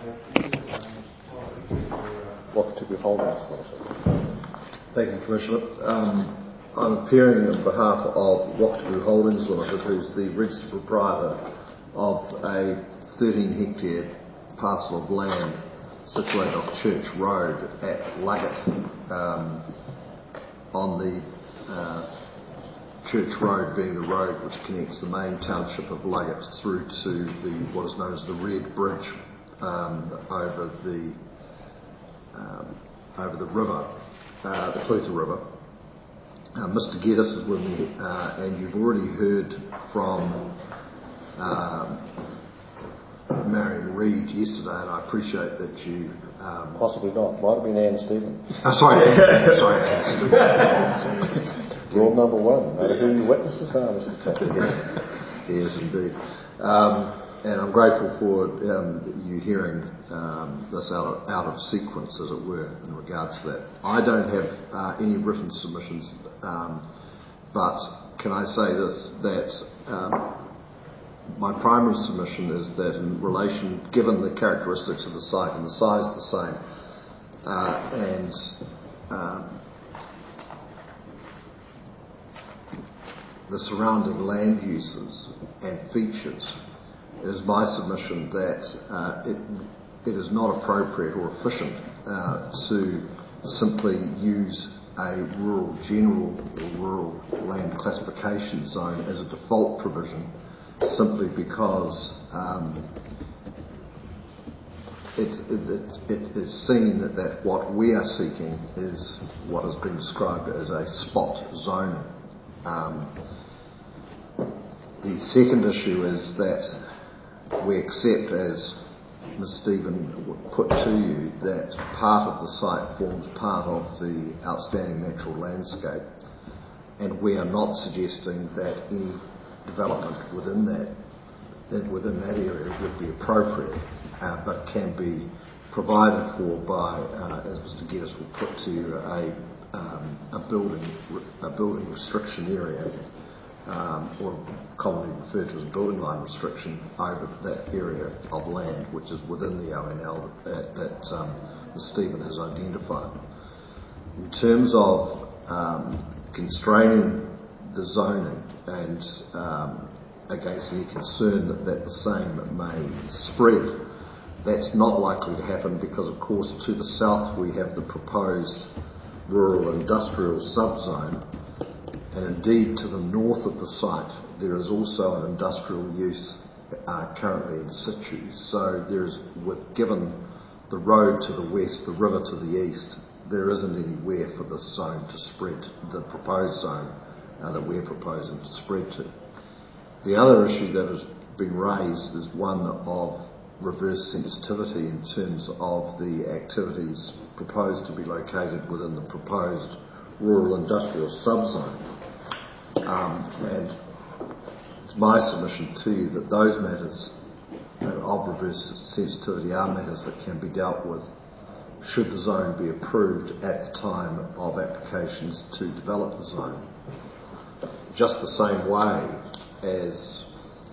Wakatipu Holdings Limited. Thank you, Commissioner. I'm appearing on behalf of Wakatipu Holdings Limited, who's the registered proprietor of a 13-hectare parcel of land situated off Church Road at Luggett, on the Church Road being the road which connects the main township of Luggett through to what is known as the Red Bridge over the river, the Clutha River. Mr. Geddes is with me, and you've already heard from Marion Reid yesterday, and I appreciate that you... Possibly not. Might have been Anne Stevens. Sorry, Anne Stevens. Rule number one, know who your witnesses are, Mr. Taylor. Yes, indeed. And I'm grateful for you hearing this out of sequence, as it were, in regards to that. I don't have any written submissions, but can I say this, that my primary submission is that in relation, given the characteristics of the site and the size of the same, and the surrounding land uses and features, it is my submission that it is not appropriate or efficient to simply use a rural general or rural land classification zone as a default provision, simply because it is seen that what we are seeking is what has been described as a spot zoning. The second issue is that we accept, as Ms. Stephen put to you, that part of the site forms part of the outstanding natural landscape, and we are not suggesting that any development within that area would be appropriate, but can be provided for by, as Mr. Geddes will put to you, a building restriction area, or commonly referred to as a building line restriction over that area of land which is within the ONL that Ms. Stephen has identified. In terms of constraining the zoning and against any concern that the same may spread, that's not likely to happen because, of course, to the south we have the proposed rural industrial subzone, and indeed to the north of the site there is also an industrial use currently in situ. So there's, given the road to the west, the river to the east, there isn't anywhere for this zone to spread, the proposed zone that we're proposing to spread to. The other issue that has been raised is one of reverse sensitivity in terms of the activities proposed to be located within the proposed rural industrial subzone. And it's my submission to you that those matters of reverse sensitivity are matters that can be dealt with should the zone be approved at the time of applications to develop the zone. Just the same way as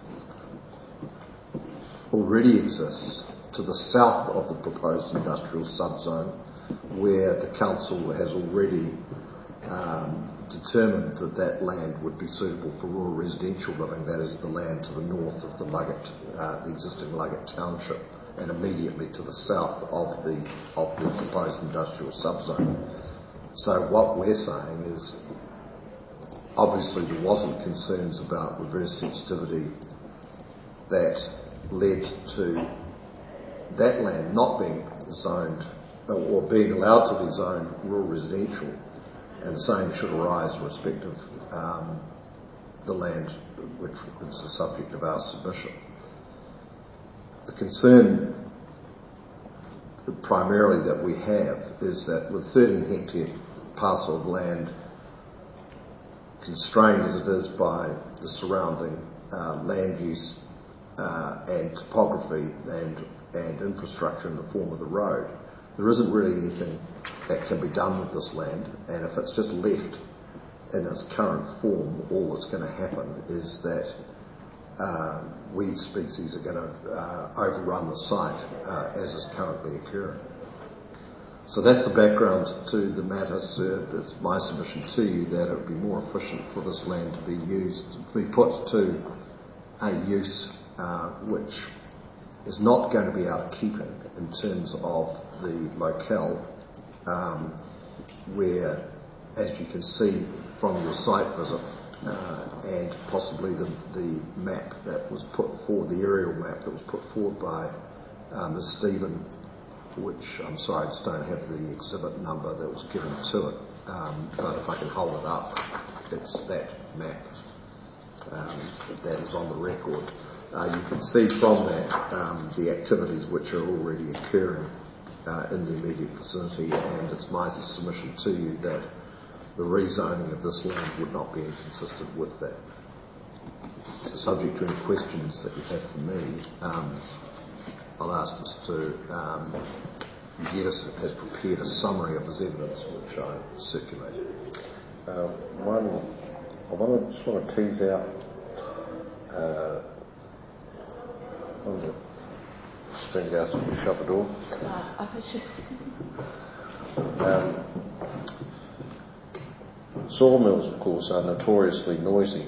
already exists to the south of the proposed industrial subzone, where the council has already determined that that land would be suitable for rural residential living. That is the land to the north of the Luggett, the existing Luggett township, and immediately to the south of the proposed industrial subzone. So what we're saying is, obviously there wasn't concerns about reverse sensitivity that led to that land not being zoned or being allowed to be zoned rural residential, and the same should arise in respect of the land which is the subject of our submission. The concern primarily that we have is that with 13 hectare parcel of land, constrained as it is by the surrounding land use and topography and infrastructure in the form of the road, there isn't really anything that can be done with this land, and if it's just left in its current form, all that's going to happen is that weed species are going to overrun the site as is currently occurring. So that's the background to the matter, sir. It's my submission to you that it would be more efficient for this land to be put to a use which is not going to be out of keeping in terms of the locale, where, as you can see from your site visit, and possibly the map that was put forward, the aerial map that was put forward by Ms. Stephen, which I'm sorry, I just don't have the exhibit number that was given to it, but if I can hold it up, it's that map that is on the record. You can see from that the activities which are already occurring in the immediate vicinity, and it's my submission to you that the rezoning of this land would not be inconsistent with that. So subject to any questions that you have for me, I'll ask Mr. Geddes has prepared a summary of his evidence, which I circulated. I just want to tease out Prendergast, will you shut the door? Sawmills, of course, are notoriously noisy.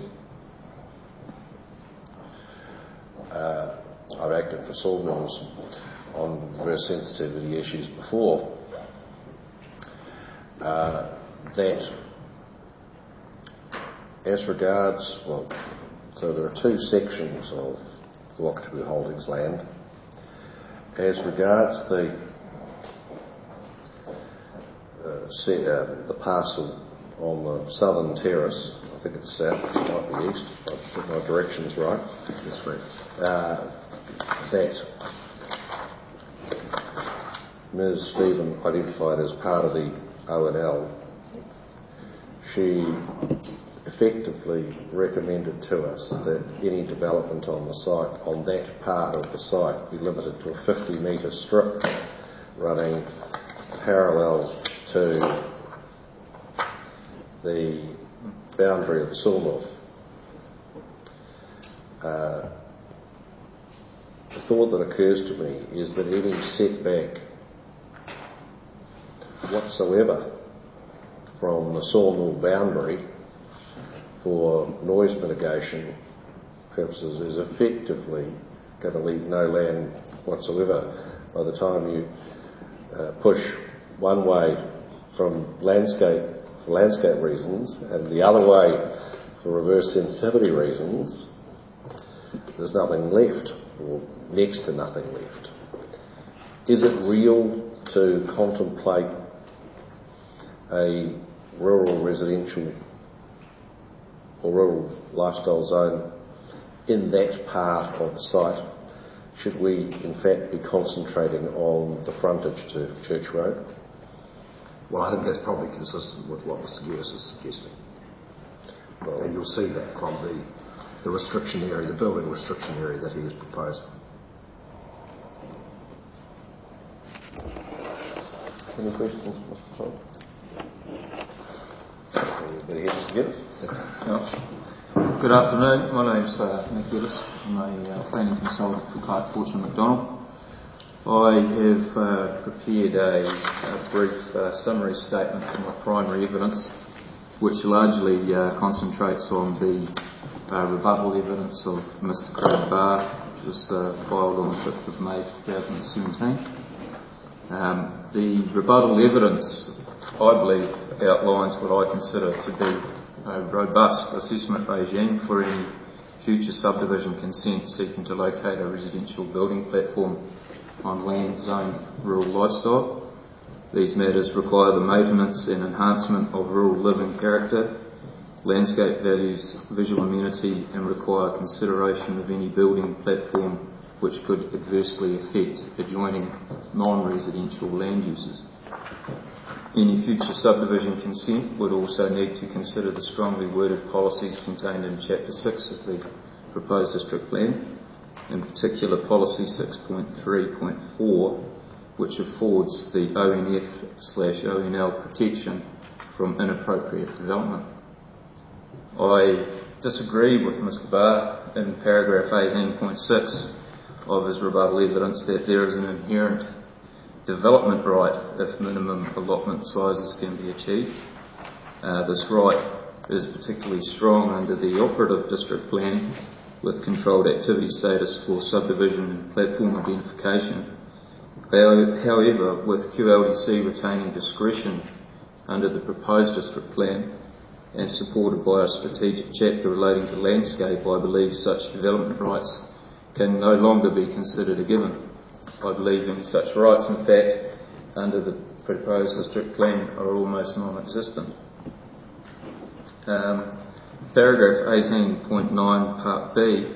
I've acted for sawmills on reverse sensitivity issues before. That, as regards, so there are two sections of the Wakatipu Holdings land. As regards the parcel on the southern terrace, I think it's south, it might be east, I've got my directions right. That's right. That Ms. Stephen identified as part of the ONL, she effectively recommended to us that any development on the site, on that part of the site, be limited to a 50-metre strip running parallel to the boundary of the sawmill. The thought that occurs to me is that any setback whatsoever from the sawmill boundary for noise mitigation purposes is effectively going to leave no land whatsoever. By the time you push one way from landscape for landscape reasons and the other way for reverse sensitivity reasons, there's nothing left, or next to nothing left. Is it real to contemplate a rural residential or rural lifestyle zone in that part of the site? Should we in fact be concentrating on the frontage to Church Road? Well, I think that's probably consistent with what Mr. Geddes is suggesting. Well, and you'll see that from the restriction area, the building restriction area that he has proposed. Any questions, Mr. Todd? Mr. Geddes? Good afternoon. My name's Nick Geddes. I'm a planning consultant for Clark Fortune McDonald. I have prepared a brief summary statement for my primary evidence, which largely concentrates on the rebuttal evidence of Mr. Craig Barr, which was filed on the 5th of May 2017. The rebuttal evidence, I believe, outlines what I consider to be a robust assessment regime for any future subdivision consent seeking to locate a residential building platform on land zoned rural lifestyle. These matters require the maintenance and enhancement of rural living character, landscape values, visual amenity, and require consideration of any building platform which could adversely affect adjoining non-residential land uses. Any future subdivision consent would also need to consider the strongly worded policies contained in Chapter 6 of the proposed district plan, in particular Policy 6.3.4, which affords the ONF/ONL protection from inappropriate development. I disagree with Mr. Barr in paragraph 18.6 of his rebuttal evidence that there is an inherent development right if minimum allotment sizes can be achieved. This right is particularly strong under the operative district plan with controlled activity status for subdivision and platform identification. However, with QLDC retaining discretion under the proposed district plan and supported by a strategic chapter relating to landscape, I believe such development rights can no longer be considered a given. I believe in such rights, in fact, under the proposed district plan are almost non-existent. Paragraph 18.9 Part B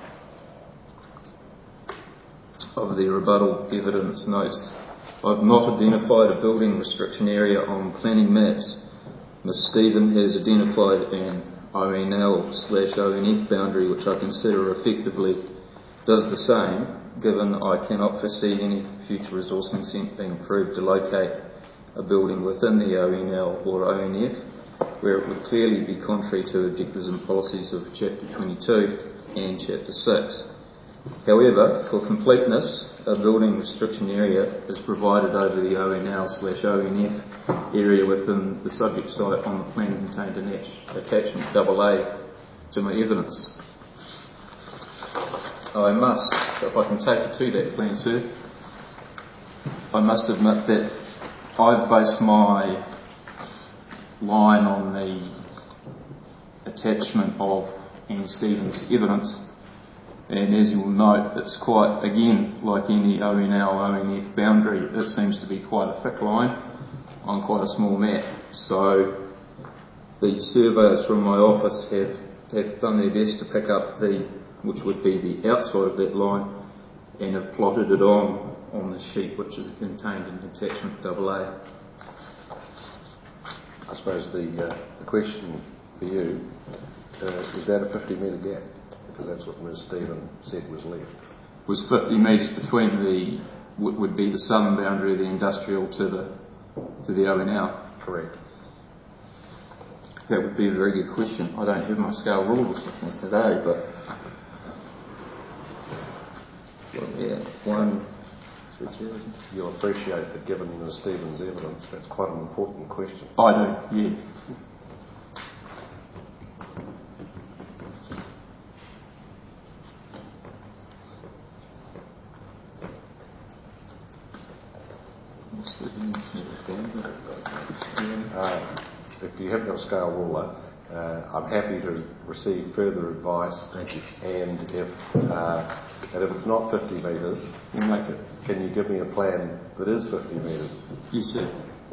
of the rebuttal evidence notes, I've not identified a building restriction area on planning maps. Ms. Stephen has identified an ONL/ONF boundary which I consider effectively does the same, given I cannot foresee any future resource consent being approved to locate a building within the ONL or ONF, where it would clearly be contrary to objectives and policies of Chapter 22 and Chapter 6. However, for completeness, a building restriction area is provided over the ONL/ONF area within the subject site on the plan contained in attachment AA to my evidence. I must, if I can take it to that plan, sir, I must admit that I've based my line on the attachment of Anne Stevens' evidence, and as you will note, it's quite, again, like any ONL/ONF boundary, it seems to be quite a thick line on quite a small map. So the surveyors from my office have done their best to pick up which would be the outside of that line, and have plotted it on the sheet which is contained in attachment AA. I suppose the question for you, is that a 50-metre gap? Because that's what Ms. Stephen said was left. Was 50 metres between would be the southern boundary of the industrial to the ONL? Correct. That would be a very good question. I don't have my scale rules with me today, but You'll appreciate that given Ms. Stevens' evidence, that's quite an important question. I do, yeah. If you haven't got a scale ruler, I'm happy to receive further advice. Thank you. And if it's not 50 metres, We'll make it. can you give me a plan that is 50 metres? Yes, sir.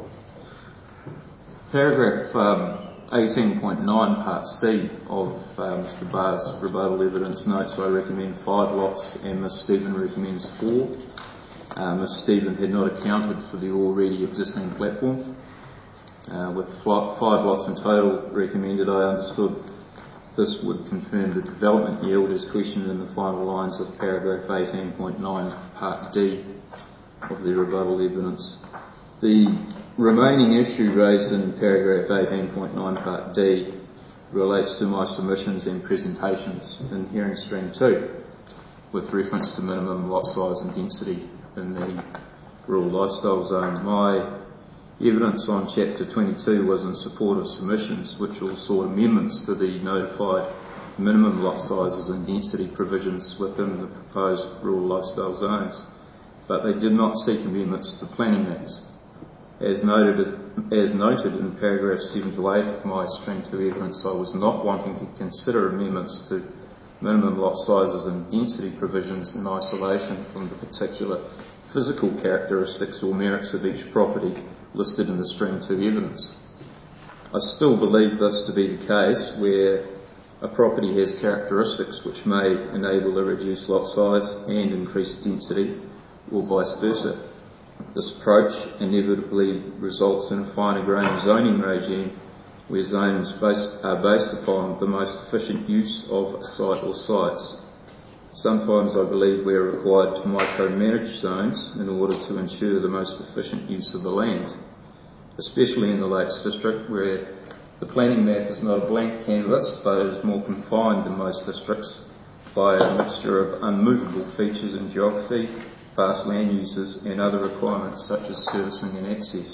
Paragraph 18.9 Part C of Mr. Barr's rebuttal evidence notes I recommend 5 lots and Ms. Stephen recommends 4. Ms. Stephen had not accounted for the already existing platform. With 5 lots in total recommended, I understood this would confirm the development yield as questioned in the final lines of paragraph 18.9 Part D of the rebuttal evidence. The remaining issue raised in paragraph 18.9 Part D relates to my submissions and presentations in hearing stream 2 with reference to minimum lot size and density in the rural lifestyle zone. My evidence on Chapter 22 was in support of submissions which all sought amendments to the notified minimum lot sizes and density provisions within the proposed rural lifestyle zones, but they did not seek amendments to planning maps. As noted in paragraph 7 to 8 of my stream 2 evidence, I was not wanting to consider amendments to minimum lot sizes and density provisions in isolation from the particular physical characteristics or merits of each property listed in the stream 2 evidence. I still believe this to be the case where a property has characteristics which may enable a reduced lot size and increased density, or vice versa. This approach inevitably results in a finer grained zoning regime where zones are based upon the most efficient use of a site or sites. Sometimes I believe we are required to micromanage zones in order to ensure the most efficient use of the land, especially in the Lakes District where the planning map is not a blank canvas but is more confined than most districts by a mixture of unmovable features in geography, vast land uses and other requirements such as servicing and access.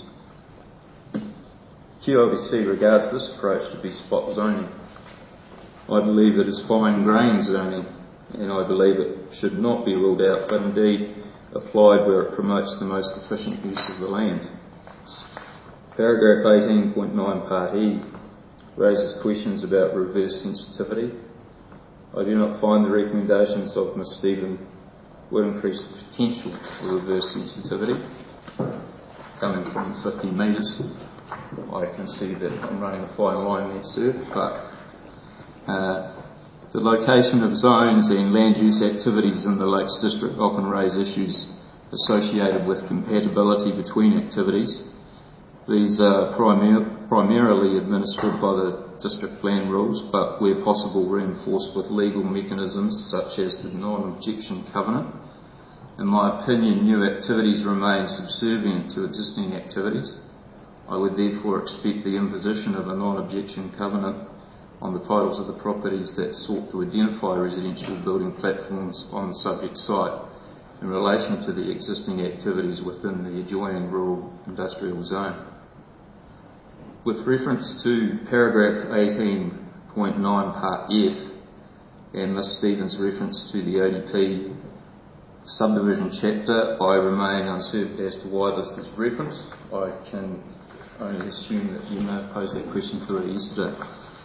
QLBC regards this approach to be spot zoning. I believe it is fine-grained zoning, and I believe it should not be ruled out, but indeed applied where it promotes the most efficient use of the land. Paragraph 18.9 Part E raises questions about reverse sensitivity. I do not find the recommendations of Ms Stephen will increase the potential for reverse sensitivity. Coming from 50 metres, I can see that I'm running a fine line there, sir, but the location of zones and land use activities in the Lakes District often raise issues associated with compatibility between activities. These are primarily administered by the district plan rules, but where possible reinforced with legal mechanisms such as the non-objection covenant. In my opinion, new activities remain subservient to existing activities. I would therefore expect the imposition of a non-objection covenant on the titles of the properties that sought to identify residential building platforms on the subject site in relation to the existing activities within the adjoining rural industrial zone. With reference to paragraph 18.9 Part F and Ms Stevens' reference to the ODP subdivision chapter, I remain uncertain as to why this is referenced. I can only assume that you may have posed that question to her yesterday.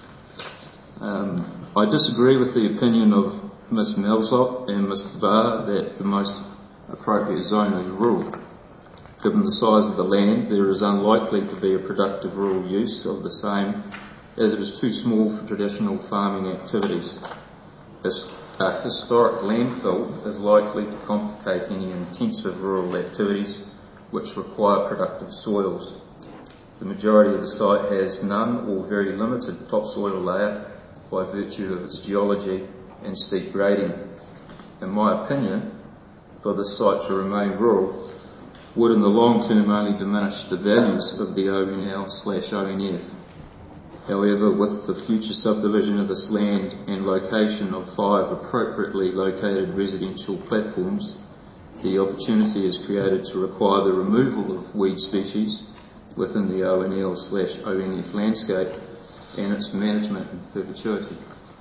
I disagree with the opinion of Ms Melzop and Mr Barr that the most appropriate zone is rural. Given the size of the land, there is unlikely to be a productive rural use of the same, as it is too small for traditional farming activities. A historic landfill is likely to complicate any intensive rural activities which require productive soils. The majority of the site has none or very limited topsoil layer by virtue of its geology and steep grading. In my opinion, for this site to remain rural would in the long term only diminish the values of the ONL/ONF. However, with the future subdivision of this land and location of 5 appropriately located residential platforms, the opportunity is created to require the removal of weed species within the ONL/ONF landscape and its management in perpetuity.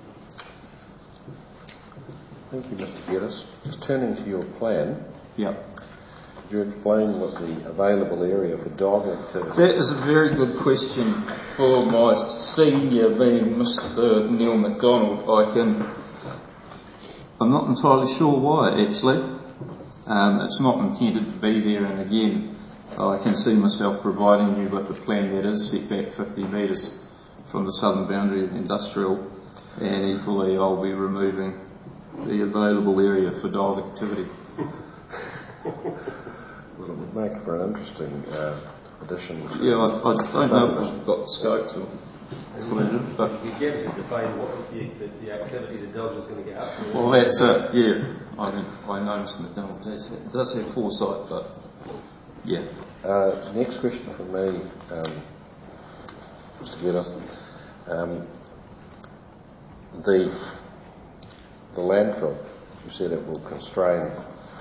Thank you, Mr Geddes. Just turning to your plan. Yep. Could you explain what the available area for dog activity? That is a very good question for my senior, being Mr Neil McDonald. I'm not entirely sure why, actually. It's not intended to be there, and again, I can see myself providing you with a plan that is set back 50 metres from the southern boundary of the industrial, and equally I'll be removing the available area for dog activity. Well, it would make for an interesting addition. Yeah, I don't know if we've got the scope to include it, but you get to define what the activity the dog is going to get up to. well, that's it. Yeah, I know Mr McDonald does have foresight, but yeah. Next question from me, Mr Geddes. The landfill, you said it will constrain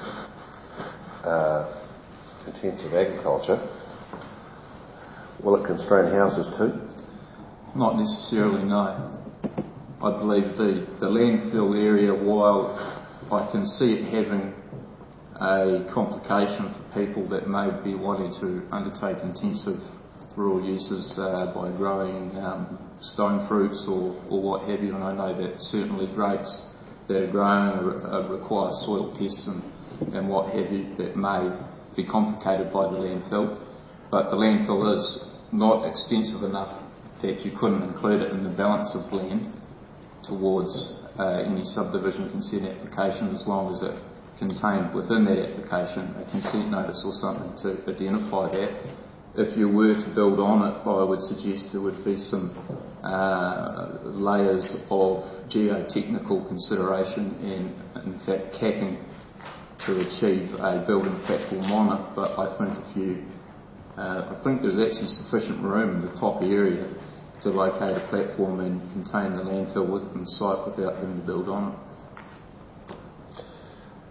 intensive agriculture. Will it constrain houses too? Not necessarily, no. I believe the landfill area, while I can see it having a complication for people that may be wanting to undertake intensive rural uses by growing stone fruits or what have you, and I know that certainly grapes that are grown require soil tests and what have you that may be complicated by the landfill, but the landfill is not extensive enough that you couldn't include it in the balance of land towards any subdivision consent application, as long as it contained within that application a consent notice or something to identify that. If you were to build on it, I would suggest there would be some layers of geotechnical consideration and in fact capping to achieve a building platform on it, but I think there's actually sufficient room in the top area to locate a platform and contain the landfill within the site without having to build on it.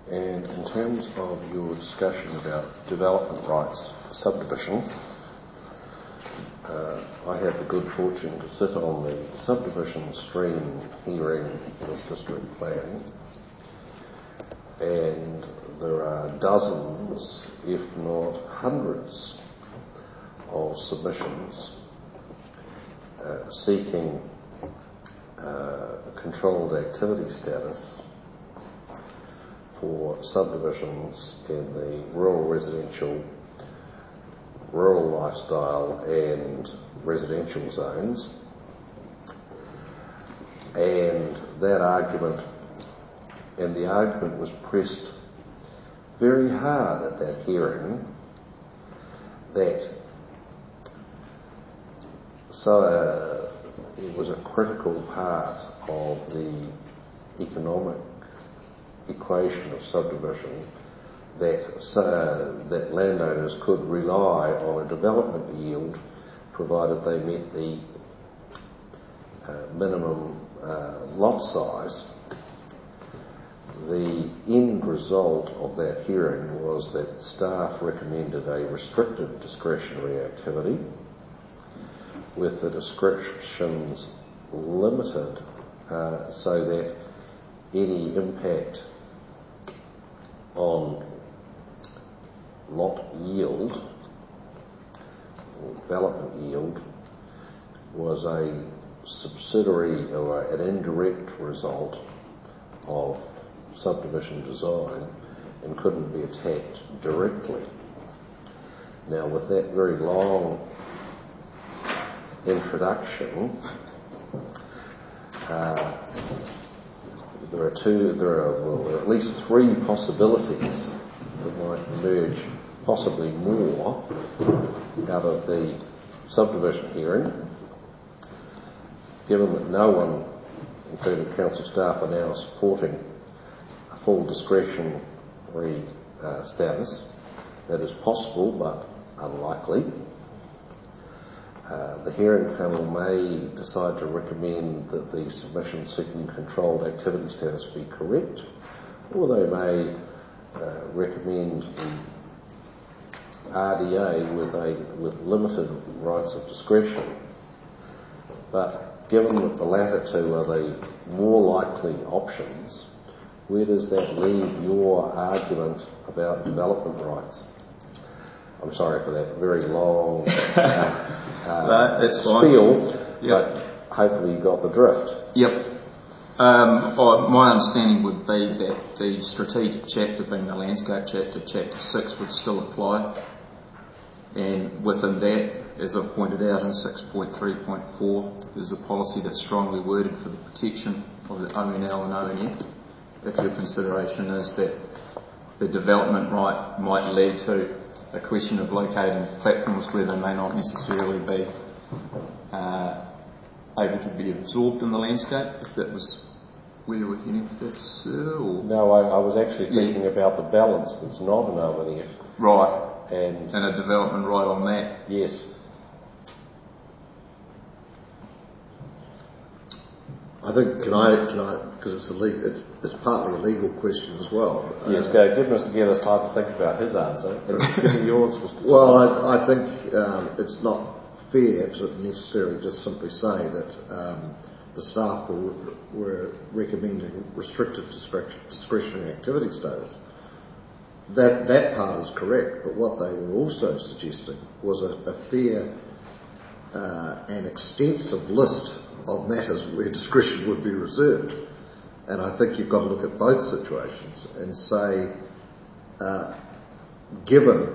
And in terms of your discussion about development rights for subdivision, I had the good fortune to sit on the subdivision stream hearing in this district plan, and there are dozens, if not hundreds, of submissions seeking controlled activity status for subdivisions in the rural residential, rural lifestyle and residential zones. And the argument was pressed very hard at that hearing that it was a critical part of the economic equation of subdivision that landowners could rely on a development yield provided they met the minimum lot size. The end result of that hearing was that staff recommended a restricted discretionary activity with the descriptions limited so that any impact on lot yield or development yield was a subsidiary or an indirect result of subdivision design and couldn't be attacked directly. Now, with that very long introduction, there are at least three possibilities that might emerge, possibly more, out of the subdivision hearing, given that no one, including council staff, are now supporting a full discretionary status. That is possible but unlikely. The hearing panel may decide to recommend that the submission seeking controlled activity status be correct, or they may recommend the RDA with limited rights of discretion. But given that the latter two are the more likely options, where does that leave your argument about development rights? I'm sorry for that very long that's spiel, fine. but hopefully you got the drift. Yep. My understanding would be that the strategic chapter, being the landscape chapter, chapter 6, would still apply. And within that, as I've pointed out in 6.3.4, there's a policy that's strongly worded for the protection of the ONL and ONF. If your consideration is that the development right might lead to a question of locating platforms where they may not necessarily be able to be absorbed in the landscape, if that was where you were heading with that, sir? Or? No, I was actually thinking about the balance that's not an ONF. Right. And a development right on that. Yes. I think, can I, because it's partly a legal question as well. Yes, go. Give Mr. Gillis time to think about his answer. Give me yours, Mr. Well, I think it's not fair to necessarily just simply say that the staff were recommending restricted discretionary activity status. That part is correct, but what they were also suggesting was a fair and extensive list of matters where discretion would be reserved. And I think you've got to look at both situations and say, given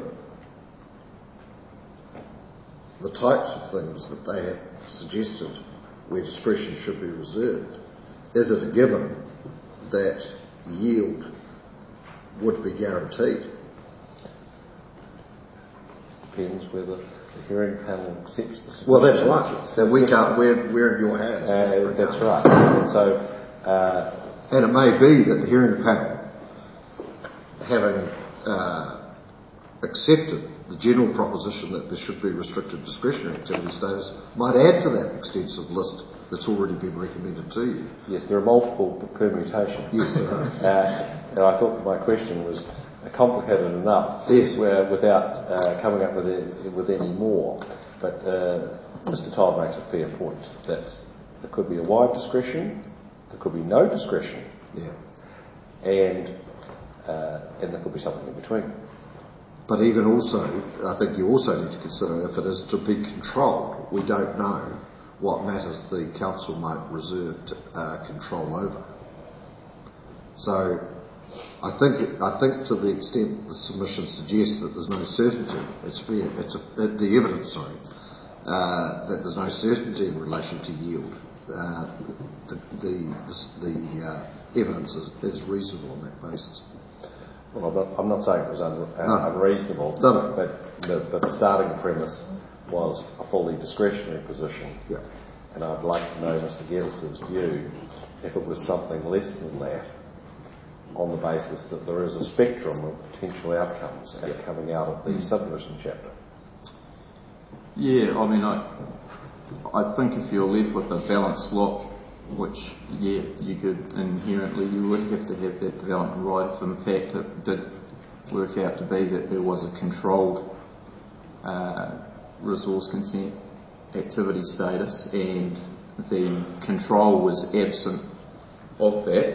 the types of things that they have suggested where discretion should be reserved, is it a given that yield would be guaranteed? Depends whether the hearing panel accepts the Well, that's right. So we can't, we're in your hands. That's right. So, and it may be that the hearing panel, having accepted the general proposition that there should be restricted discretionary activity status, might add to that extensive list that's already been recommended to you. Yes, there are multiple permutations. Yes. And I thought my question was complicated enough without coming up with any more. But Mr. Todd makes a fair point that there could be a wide discretion, there could be no discretion, and there could be something in between. But even also, I think you also need to consider if it is to be controlled, we don't know what matters the council might reserve control over. So I think to the extent the submission suggests that there's no certainty, the evidence, that there's no certainty in relation to yield. The evidence is reasonable on that basis. Well, I'm not saying it was unreasonable, No. but the starting premise was a fully discretionary position. Yeah. And I'd like to know Mr. Geddes' view if it was something less than that, on the basis that there is a spectrum of potential outcomes coming out of the subdivision chapter. Yeah, I mean, I think if you're left with a balanced lot, which, you could inherently, you would have to have that development right if in fact it did work out to be that there was a controlled resource consent activity status and the control was absent of that,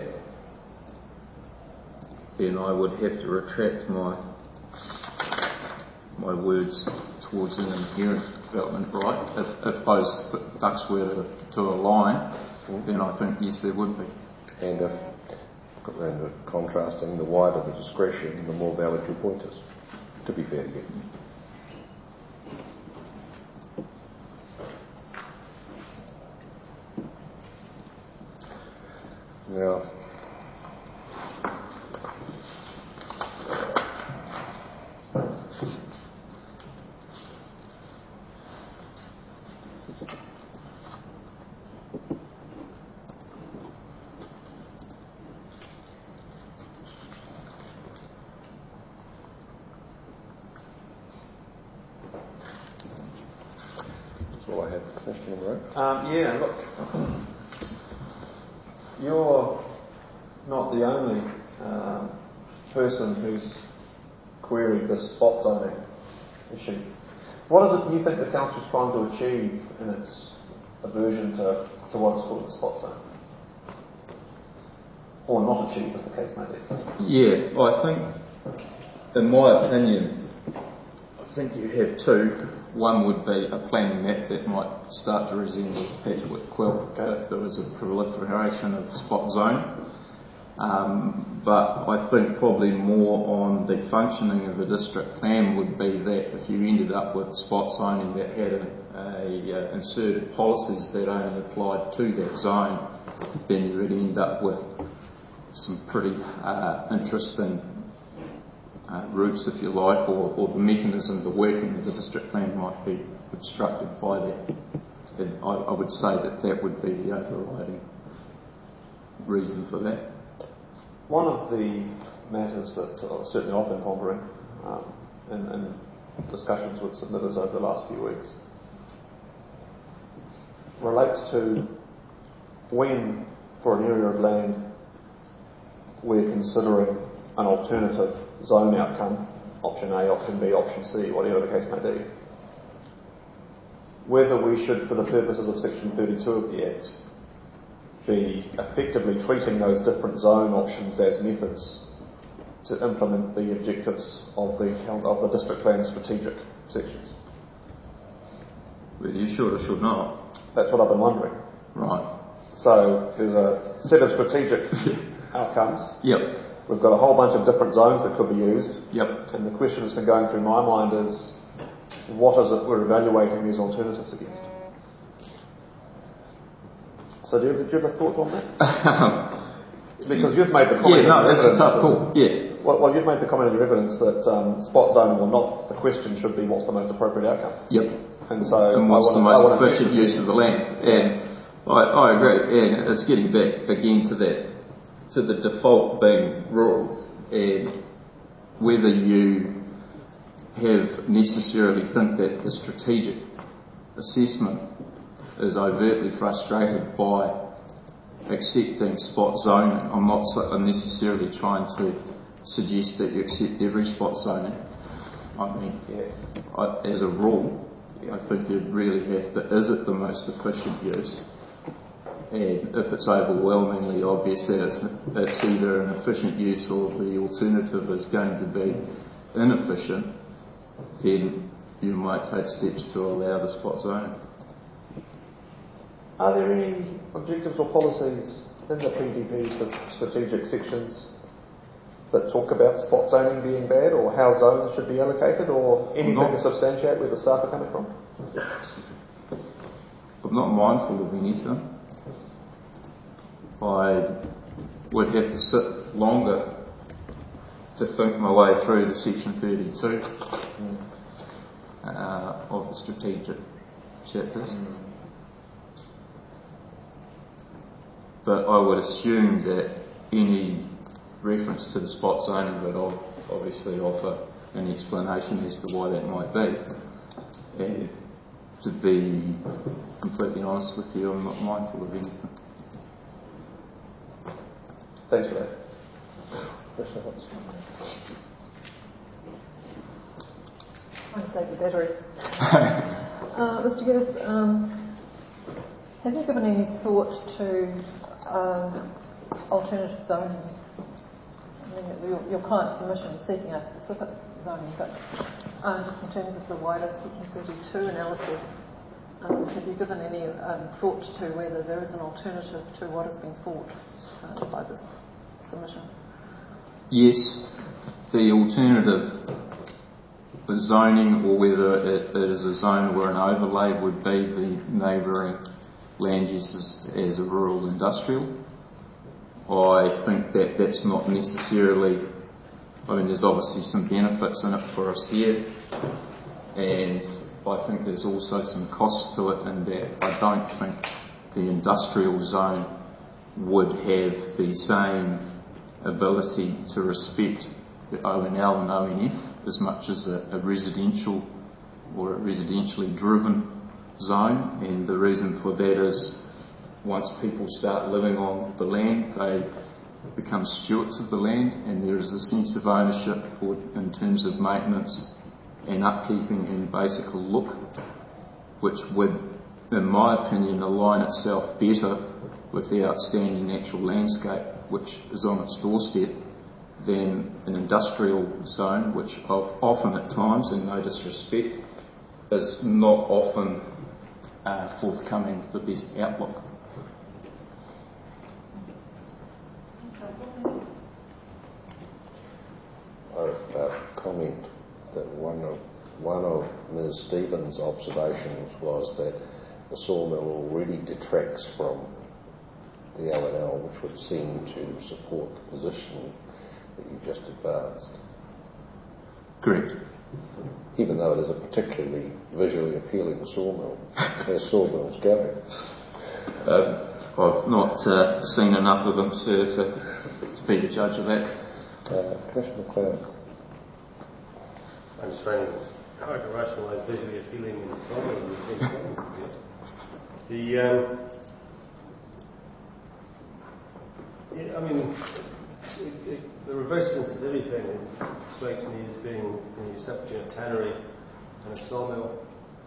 then I would have to retract my words towards an inherent development right. If those ducks were to align, then I think yes, there would be. And if contrasting, the wider the discretion, the more valid your point is, to be fair to you. Now, that's all I had. Question number 8. Look, you're not the only person who's queried this spot zoning issue. What is it you think the council's trying to achieve in its aversion to what's called the spot zone? Or not achieve, if the case may be. Yeah, I think, in my opinion, I think you have two. One would be a planning map that might start to resemble a patchwork quilt if there was a proliferation of spot zone. But I think probably more on the functioning of the district plan would be that if you ended up with spot zoning that had inserted policies that only applied to that zone, then you would end up with some pretty interesting routes, if you like, or the mechanism, the working of the district plan might be obstructed by that. And I would say that would be the overriding reason for that. One of the matters that certainly I've been pondering in discussions with submitters over the last few weeks relates to when, for an area of land, we're considering an alternative zone outcome, option A, option B, option C, whatever the case may be, whether we should, for the purposes of section 32 of the Act, be effectively treating those different zone options as methods to implement the objectives of the district plan strategic sections. Whether you should or should not. That's what I've been wondering. Right. So there's a set of strategic outcomes. Yep. We've got a whole bunch of different zones that could be used. Yep. And the question that's been going through my mind is, what is it we're evaluating these alternatives against? So do you have a thought on that? Because you've made the comment. Yeah, no, that's a tough call. Yeah. Well, you've made the comment in your evidence that spot zoning or not, the question should be what's the most appropriate outcome. Yep. And so, and what's the most efficient use of the land? And I agree. And it's getting back again to that, to the default being rural, and whether you have necessarily think that the strategic assessment is overtly frustrated by accepting spot zoning. I'm not necessarily trying to suggest that you accept every spot zoning. I mean, as a rule, I think you'd really have to, is it the most efficient use? And if it's overwhelmingly obvious that it's either an efficient use or the alternative is going to be inefficient, then you might take steps to allow the spot zoning. Are there any objectives or policies in the PDP for strategic sections that talk about spot zoning being bad, or how zones should be allocated, or anything to substantiate where the staff are coming from? I'm not mindful of anything. I would have to sit longer to think my way through the section 32 of the strategic chapters. But I would assume that any reference to the spot zoning would obviously offer an explanation as to why that might be. And to be completely honest with you, I'm not mindful of anything. Thanks for that. Trying to save the batteries. Mr. Geddes, have you given any thought to alternative zonings? I mean, your client's submission is seeking a specific zoning, but just in terms of the wider Section 32 analysis, have you given any thought to whether there is an alternative to what has been sought by this submission? Yes, the alternative for zoning, or whether it is a zone where an overlay, would be the neighbouring land uses as a rural industrial. I think that that's not necessarily, I mean, there's obviously some benefits in it for us here, and I think there's also some costs to it, in that I don't think the industrial zone would have the same ability to respect the ONL and ONF as much as a residential or a residentially driven zone. And the reason for that is, once people start living on the land, they become stewards of the land, and there is a sense of ownership in terms of maintenance and upkeeping and basic look, which would, in my opinion, align itself better with the outstanding natural landscape which is on its doorstep than an industrial zone, which often at times, and no disrespect, is not often forthcoming the best outlook. I comment that one of Ms. Stevens' observations was that the sawmill already detracts from the ONL, which would seem to support the position that you just advanced. Correct. Even though it is a particularly visually appealing sawmill, as sawmills go. I've not seen enough of them, sir, to be the judge of that. Commissioner McLeod. I'm just finding it hard to rationalise visually appealing and sawmill in the same sentence. The reverse sensitivity thing strikes me as being, you step between a tannery and a sawmill.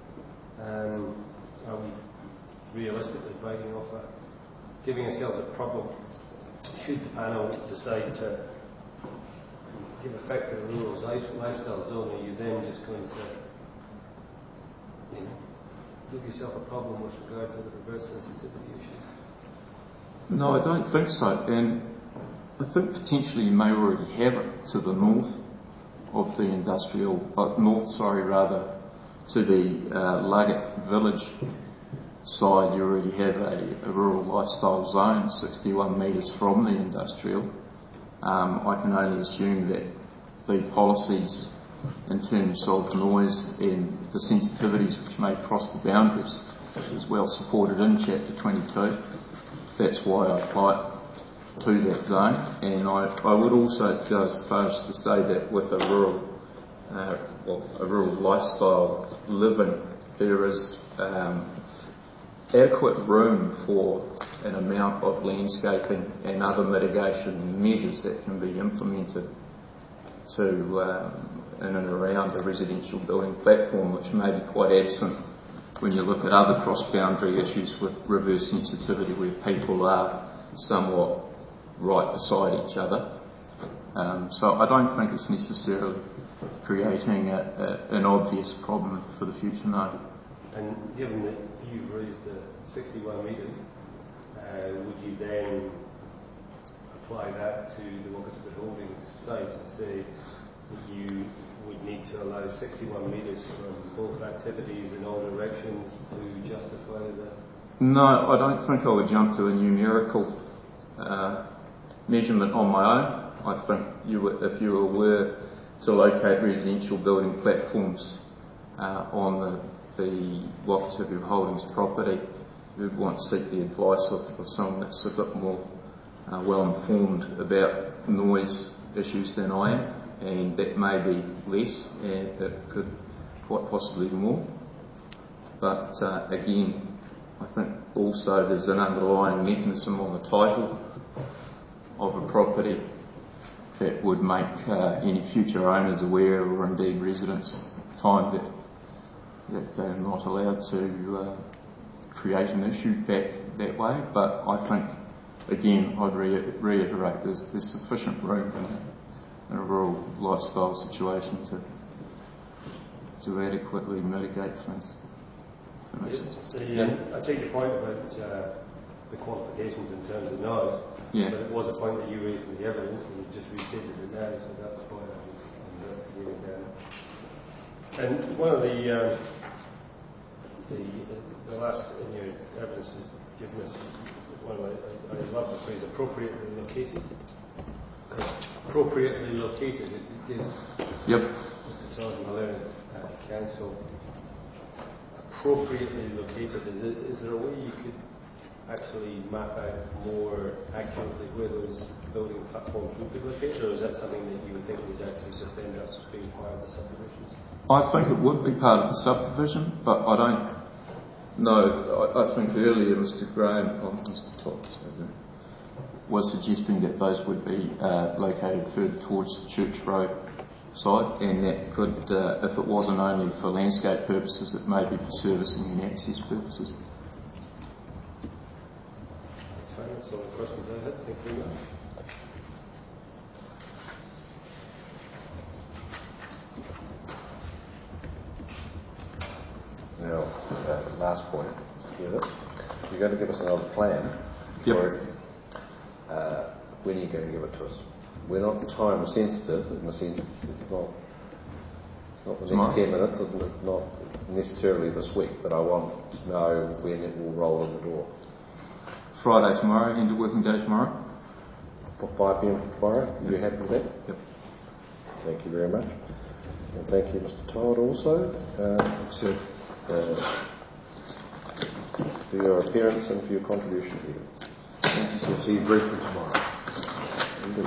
Are we realistically biting off giving ourselves a problem? Should the panel decide to give effect to the rural lifestyle zone, are you then just going to give yourself a problem with regard to the reverse sensitivity issues? No, I don't think so. And I think potentially you may already have it to the north of the industrial, to the Luggett village side. You already have a rural lifestyle zone 61 metres from the industrial. I can only assume that the policies in terms of noise and the sensitivities which may cross the boundaries is well supported in Chapter 22. That's why I apply it to that zone. And I would also go as far as to say that with a rural lifestyle living, there is adequate room for an amount of landscaping and other mitigation measures that can be implemented to in and around a residential building platform, which may be quite absent when you look at other cross-boundary issues with reverse sensitivity where people are somewhat right beside each other. So I don't think it's necessarily creating an obvious problem for the future, no. And given that you've raised the 61 metres, would you then apply that to the Wakatuka Holdings site and say that you would need to allow 61 metres from both activities in all directions to justify the... No, I don't think I would jump to a numerical measurement on my own. I think if you were to locate residential building platforms on the Wakatuka Holdings property, you'd want to seek the advice of someone that's a bit more well informed about noise issues than I am, and that may be less, and it could quite possibly be more. But again, I think also there's an underlying mechanism on the title of a property that would make any future owners aware, or indeed residents, time that they're not allowed to create an issue back that way. But I think, again, I'd reiterate there's sufficient room in a rural lifestyle situation to adequately mitigate things. I take your point about the qualifications in terms of noise, but it was a point that you raised in the evidence and you just restated it now, so that's why I was investigating that. And one of the last in your evidence is given us I love the phrase appropriately located. Appropriately located, it gives Mr. Todd and Malone Council appropriately located. Is there a way you could actually map out more accurately where those building platforms would be located, or is that something that you would think would actually just end up being part of the subdivisions? I think it would be part of the subdivision, but I don't know. I think earlier Mr. Graham, Mr. Todd, was suggesting that those would be located further towards the Church Road side, and that could, if it wasn't only for landscape purposes, it may be for servicing and access purposes. That's fine, that's all the questions I had. Thank you very much. Now, last point, you're going to give us another plan. Yep. When are you going to give it to us? We're not time sensitive in the sense it's not the next 10 minutes, and it's not necessarily this week, but I want to know when it will roll in the door. Friday tomorrow, end of working day tomorrow. For 5 p.m. tomorrow? Are you happy with that? Yep. Thank you very much. And thank you, Mr. Todd, also. For your appearance and for your contribution here. We'll see you briefly tomorrow. Indeed.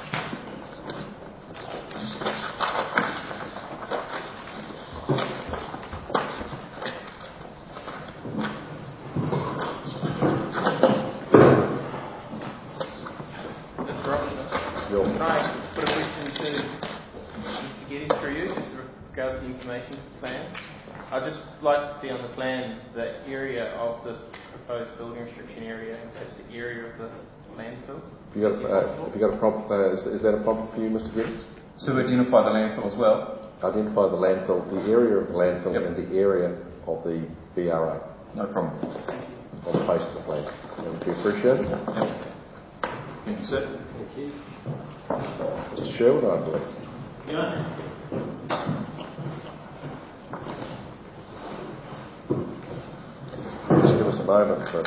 Mr. Officer, can I put a question to Mr. Geddes through you, just with regards to the information plan? I'd just like to see on the plan the area of the proposed building restriction area and perhaps the area of the landfill. Have you got a problem? Is that a problem for you, Mr. Geddes? So we identify the landfill as well? Identify the landfill, the area of the landfill, and the area of the BRA. No problem. On the face of the plan. Would you appreciate it? Thank you, sir. Thank you. Mr. Sherwood, I believe. Yeah. Just give us a moment to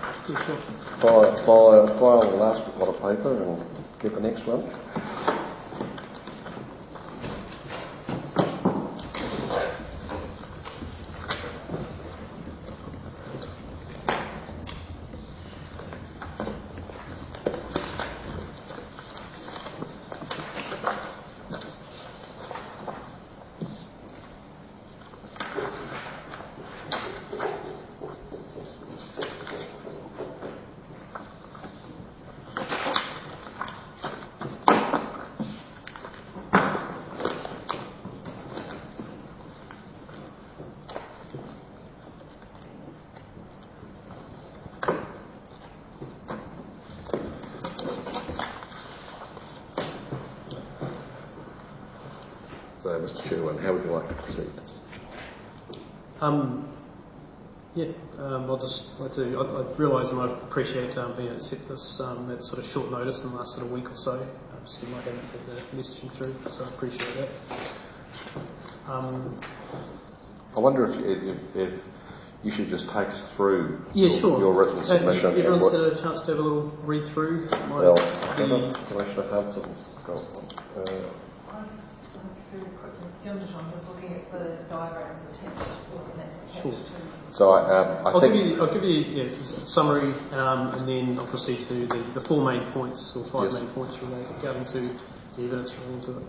file the last lot of paper and get the next one. So, Mr. Sherwin, how would you like to proceed? I'd just like to. I realise and I appreciate being able to set this at sort of short notice in the last sort of week or so. So you might haven't had the messaging through, so I appreciate that. I wonder if you should just take us through your written submission. Everyone's had a chance to have a little read through. Commissioner Hudson's got one. I just very quickly skimmed it. I'm just looking at the diagrams attached, Sure. So I'll give you a summary, and then I'll proceed to the 4 main points, or 5 main points regarding to the evidence relating to it.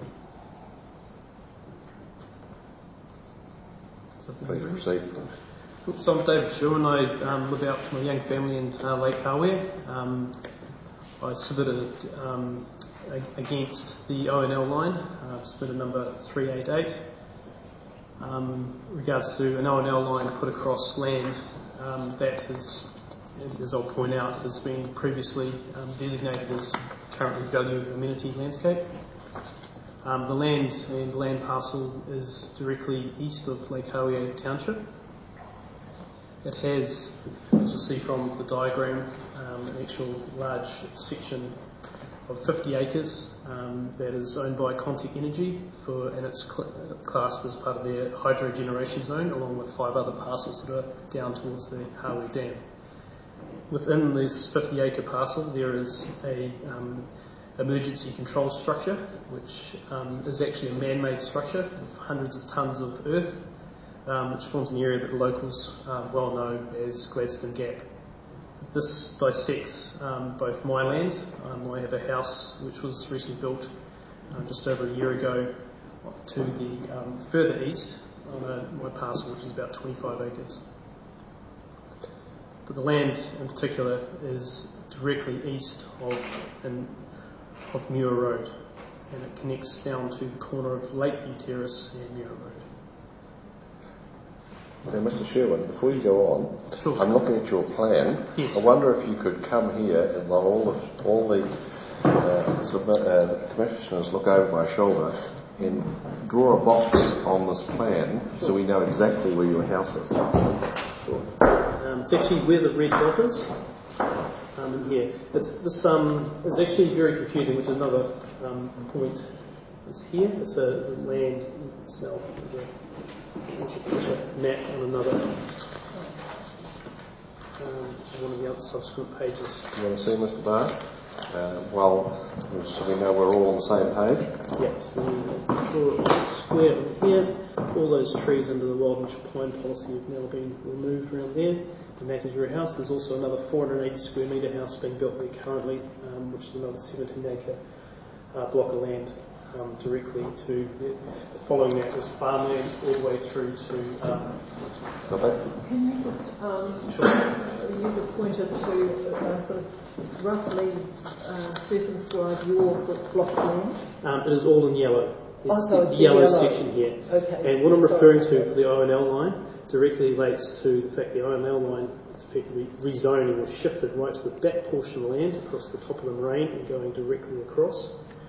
Please proceed. So I'm David Sherwin. I live out with my young family in Lake Hawea. I submitted against the ONL line, submitted number 388. Regards to an ONL line put across land that has, as I'll point out, has been previously designated as currently value amenity landscape. The land parcel is directly east of Lake Hawea Township. It has, as you'll see from the diagram, an actual large section of 50 acres that is owned by Contact Energy and it's classed as part of their hydro generation zone, along with 5 other parcels that are down towards the Hawea Dam. Within this 50-acre parcel, there is a emergency control structure, which is actually a man-made structure of hundreds of tonnes of earth, which forms an area that the locals well know as Gladstone Gap. This dissects both my land. I have a house which was recently built just over a year ago to the further east on my parcel, which is about 25 acres. But the land in particular is directly east of Muir Road, and it connects down to the corner of Lakeview Terrace and Muir Road. Now, Mr. Sherwin, before you go on, Sure. I'm looking at your plan. Yes. I wonder if you could come here and while all the commissioners look over my shoulder and draw a box on this plan so we know exactly where your house is. Sure. It's actually where the red dot is. In here. It's actually very confusing, which is another point. It's here. It's the land itself. It's a map on another one of the other subsequent pages. You want to see, Mr. Barr? So we know we're all on the same page. Yep, so draw a square in here. All those trees under the wild and pine policy have now been removed around there, and that is your house. There's also another 480 square metre house being built there currently, which is another 17-acre block of land directly to. Following that is farmland all the way through to. Can you just use a pointer to sort of roughly circumscribe your block of land? It is all in yellow. It's so the it's yellow yellow section here. Okay. And what I'm referring to for the ONL line directly relates to the fact the ONL line is effectively rezoning or shifted right to the back portion of the land across the top of the moraine and going directly across.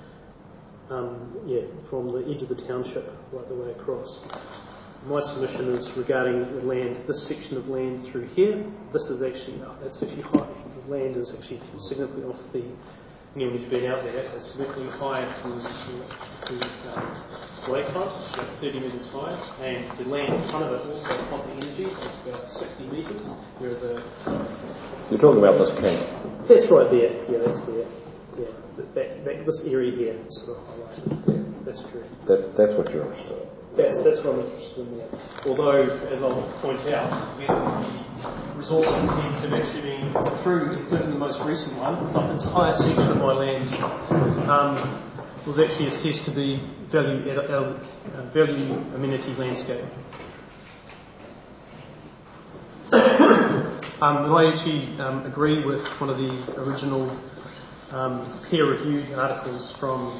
From the edge of the township right the way across. My submission is regarding the land, this section of land through here. This is actually, it's actually high. The land is actually significantly off the, anyone who's been out there, it's significantly higher from the lakefront, it's about 30 metres high, and the land in front of it also Contact Energy, it's about 60 metres. There is a... You're talking about this camp? That's right there, yeah, that's there. Yeah, this area here is sort of highlighted. Yeah, that's correct. That's what you're interested in. That's what I'm interested in there. Although, as I'll point out, the resource consents have actually been through, including the most recent one. The entire section of my land was actually assessed to be value amenity landscape. I actually agree with one of the original peer-reviewed articles from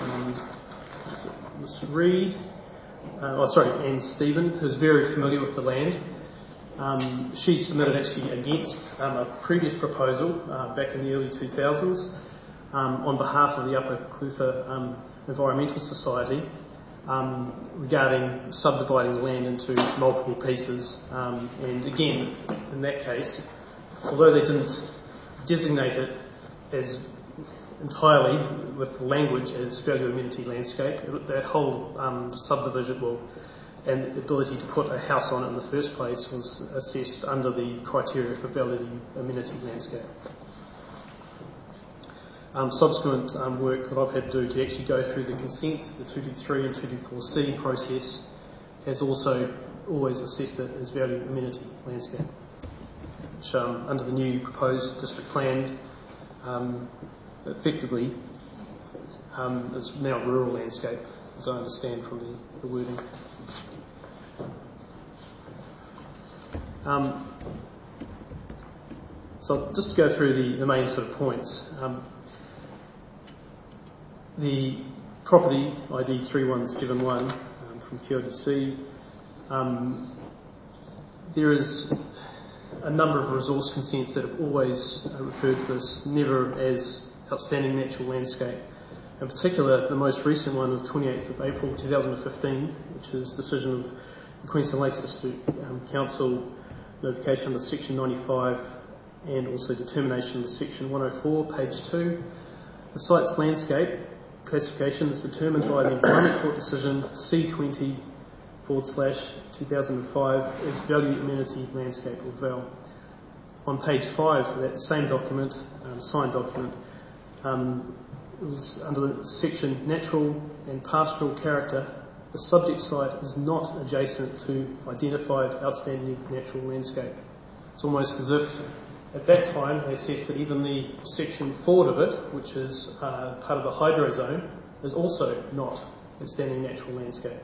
Ms. Reid, Anne Stephen, who's very familiar with the land. She submitted actually against a previous proposal back in the early 2000s on behalf of the Upper Clutha Environmental Society, regarding subdividing the land into multiple pieces. And again, in that case, although they didn't designate it as entirely with language as value amenity landscape, that whole subdivision and the ability to put a house on it in the first place was assessed under the criteria for value amenity landscape. Subsequent work that I've had to do to actually go through the consents, the 223 and 224C process, has also always assessed it as value amenity landscape, which under the new proposed district plan effectively is now rural landscape, as I understand from the wording. So just to go through the main sort of points. The property ID 3171 from QRDC, there is a number of resource consents that have always referred to this never as outstanding natural landscape. In particular, the most recent one of 28th of April 2015, which is decision of the Queensland Lakes District Council notification under Section 95 and also determination under Section 104, page 2. The site's landscape classification is determined by the Environment Court decision C20/2005 as value amenity landscape, or VAL. On page 5 of that same document, signed document, it was under the section natural and pastoral character. The subject site is not adjacent to identified outstanding natural landscape. It's almost as if at that time they assessed that even the section forward of it, which is part of the hydro zone, is also not outstanding natural landscape.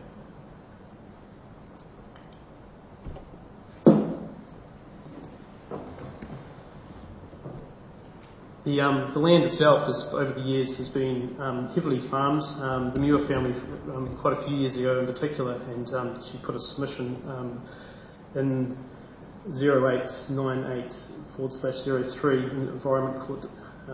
The land itself, over the years, has been heavily farmed. The Muir family, quite a few years ago in particular, and she put a submission in 0898/03 in the Environment Court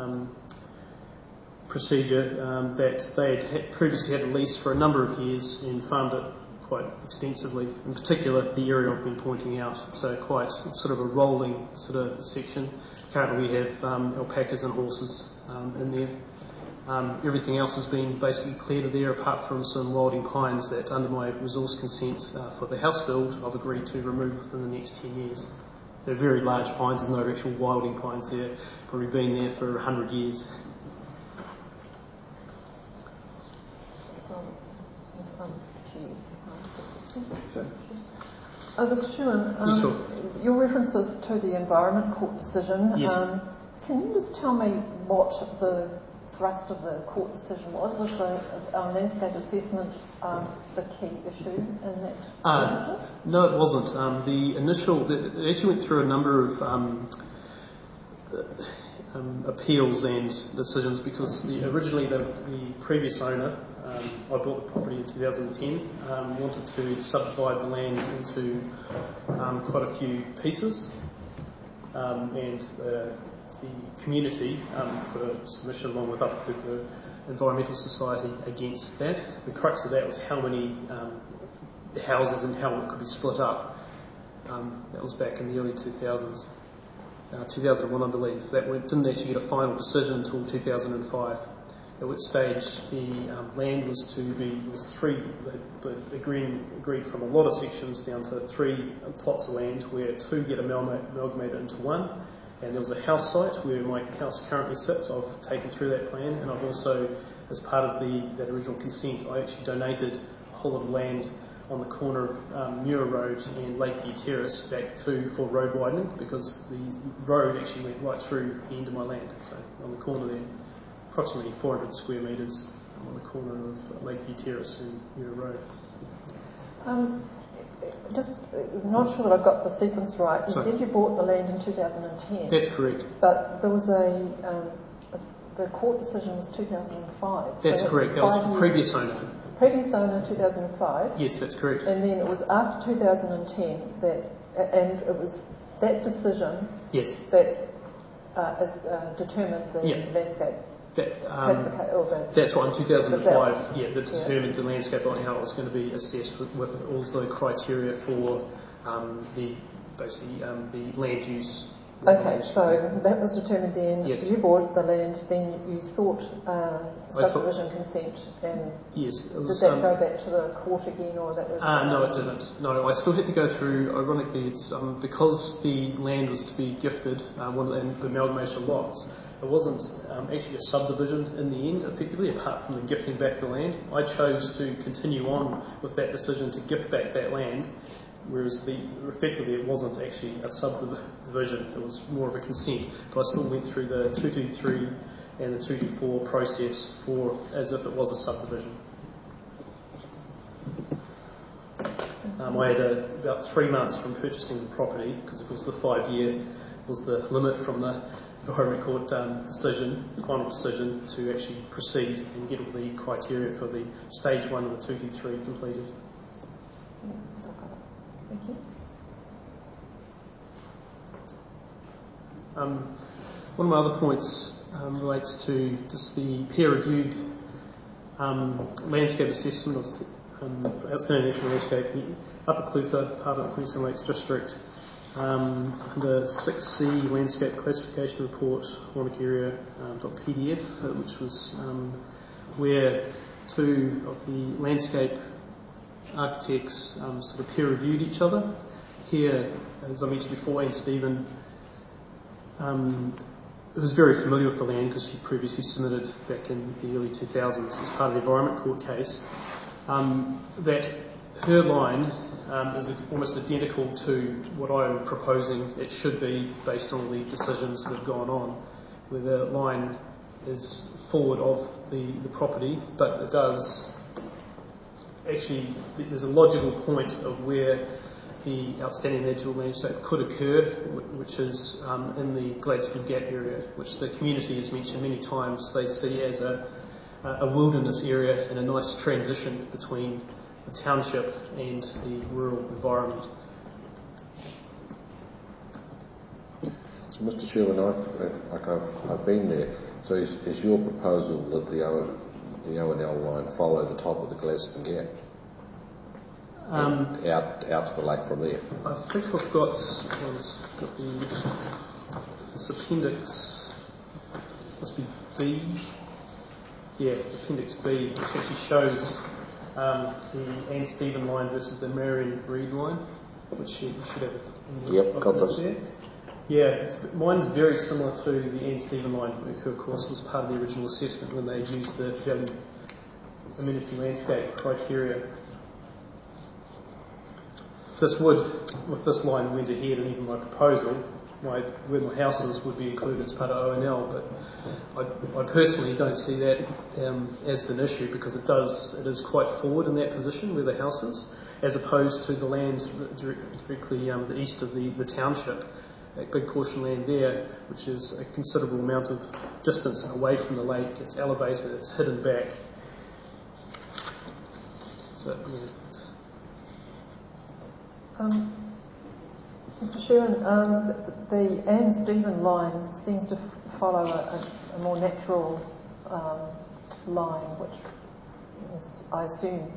procedure that they had previously had a lease for a number of years and farmed it quite extensively. In particular, the area I've been pointing out. It's sort of a rolling sort of section. Currently we have alpacas and horses in there. Everything else has been basically cleared of there apart from some wilding pines that under my resource consent for the house build I've agreed to remove within the next 10 years. They're very large pines, there's no actual wilding pines there, probably been there for 100 years. Mr. Schumann, Sure. Your references to the Environment Court decision, yes. Can you just tell me what the thrust of the court decision was? Was the landscape assessment the key issue in that? No, it wasn't. It actually went through a number of appeals and decisions because originally the previous owner, I bought the property in 2010, wanted to subdivide the land into quite a few pieces, and the community put a submission along with up to the Environmental Society against that. So the crux of that was how many houses and how it could be split up. That was back in the early 2000s. 2001, I believe. That didn't actually get a final decision until 2005. At which stage the land was three, agreed from a lot of sections down to 3 plots of land where 2 get amalgamated into 1. And there was a house site where my house currently sits. I've taken through that plan, and I've also, as part of that original consent, I actually donated a whole lot of land on the corner of Muir Road and Lakeview Terrace back for road widening because the road actually went right through the end of my land. So on the corner there, approximately 400 square metres on the corner of Lakeview Terrace and Muir Road. Just not sure that I've got the sequence right. You said you bought the land in 2010. That's correct. But there was the court decision was 2005. That's correct. That was the previous owner. Previous owner 2005. Yes, that's correct. And then it was after 2010 and it was that decision yes. that determined the landscape That's what in 2005, that determined the landscape line, how it was going to be assessed with also criteria for the land use. Okay, so that was determined then. Yes. You bought the land, then you sought subdivision consent, and yes, did that go back to the court again, or that was? No, it didn't. No, I still had to go through. Ironically, it's because the land was to be gifted, one of the amalgamation lots. It wasn't actually a subdivision in the end, effectively, apart from the gifting back the land. I chose to continue on with that decision to gift back that land, whereas effectively it wasn't actually a subdivision, it was more of a consent. But I still went through the 223 and the 224 process as if it was a subdivision. I had about 3 months from purchasing the property, because of course the 5-year was the limit from the Environment Court final decision, to actually proceed and get all the criteria for the stage 1 of the 223 completed. Thank you. One of my other points relates to just the peer-reviewed landscape assessment of outstanding natural landscape in Upper Clutha, part of the Queensland Lakes District. The 6C landscape classification report, PDF, which was where 2 of the landscape architects sort of peer reviewed each other. Here, as I mentioned before, Anne Stephen was very familiar with the land because she previously submitted back in the early 2000s as part of the Environment Court case. That her line is almost identical to what I'm proposing it should be based on the decisions that have gone on, where the line is forward of the property, but it does actually, there's a logical point of where the outstanding natural landscape could occur, which is in the Gladstone Gap area, which the community has mentioned many times they see as a wilderness area and a nice transition between the township and the rural environment. So, Mr. Sherwin, I've been there. So is your proposal that the O&L line follow the top of the Gladstone Gap? Out to the lake from there? I think I've got this appendix, must be B. Yeah, appendix B, which actually shows the Anne Stephen line versus the Marion Reid line, which you should have. Yep, got this. There. Yeah, mine's very similar to the Anne Stephen line, who of course was part of the original assessment when they used the value amenity landscape criteria. With this line went ahead, and even my proposal, where my houses would be included as part of O&L, but I personally don't see that as an issue, because it is quite forward in that position where the house is, as opposed to the land directly the east of the township, that big portion of land there, which is a considerable amount of distance away from the lake. It's elevated, it's hidden back. So, yeah. Mr. Sherwin, the Anne Stephen line seems to follow a more natural line, which is, I assume,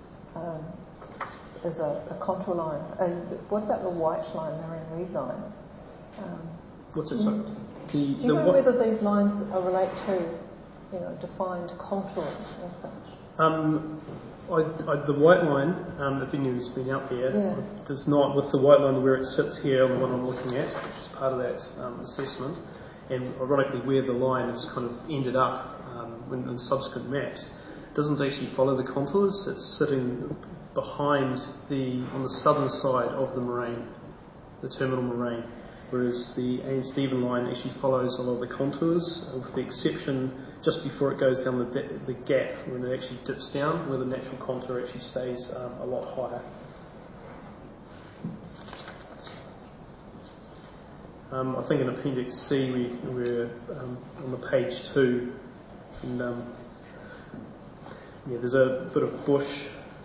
is a contour line. What about the white line, Marion Reid line? What's it? Do you know whether these lines relate to, defined contours and such? The white line, if anyone's been out there, does not, with the white line where it sits here on the one I'm looking at, which is part of that assessment, and ironically where the line has kind of ended up in subsequent maps, doesn't actually follow the contours. It's sitting behind on the southern side of the moraine, the terminal moraine, whereas the Anne Stephen line actually follows a lot of the contours, with the exception just before it goes down the gap, when it actually dips down, where the natural contour actually stays a lot higher. I think in Appendix C we're on the page 2, and there's a bit of bush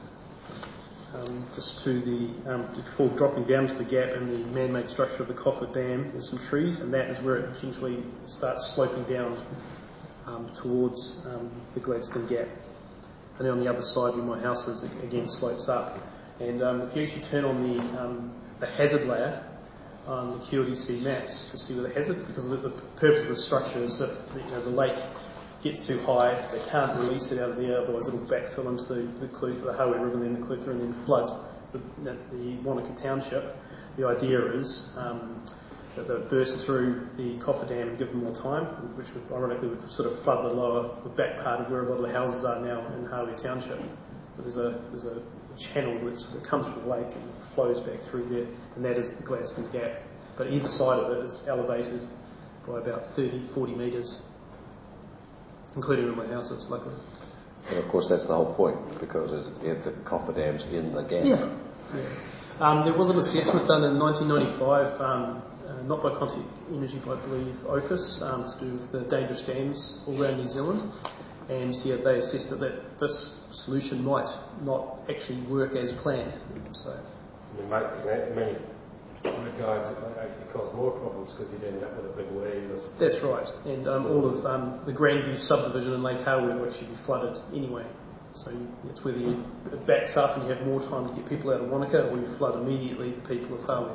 just to before dropping down to the gap and the man-made structure of the Coffer Dam. There's some trees, and that is where it essentially starts sloping down towards the Gladstone Gap. And then on the other side where my house is, again slopes up. And if you actually turn on the hazard layer on the QLDC maps to see where the hazard, because the purpose of the structure is if the lake gets too high, they can't release it out of there, otherwise it'll backfill into the Clutha, the Hawi River, and then the Clutha, and then flood the Wanaka Township. The idea is that they'll burst through the coffer dam and give them more time, which would ironically sort of flood the back part of where a lot of the houses are now in Hawi Township. But there's a channel that sort of comes from the lake and flows back through there, and that is the Gladstone Gap. But either side of it is elevated by about 30-40 metres, including where my house is, luckily. And of course that's the whole point, because the cofferdam's in the gap. Yeah. There was an assessment done in 1995, not by Contact Energy, but I believe Opus, to do with the dangerous dams all around New Zealand. And they assessed that this solution might not actually work as planned. So, many guides it might actually cause more problems because you'd end up with a big wave. That's right. And all of the Grandview subdivision in Lake Hawi will actually be flooded anyway. So it's whether it backs up and you have more time to get people out of Wanaka, or you flood immediately the people of Hawi.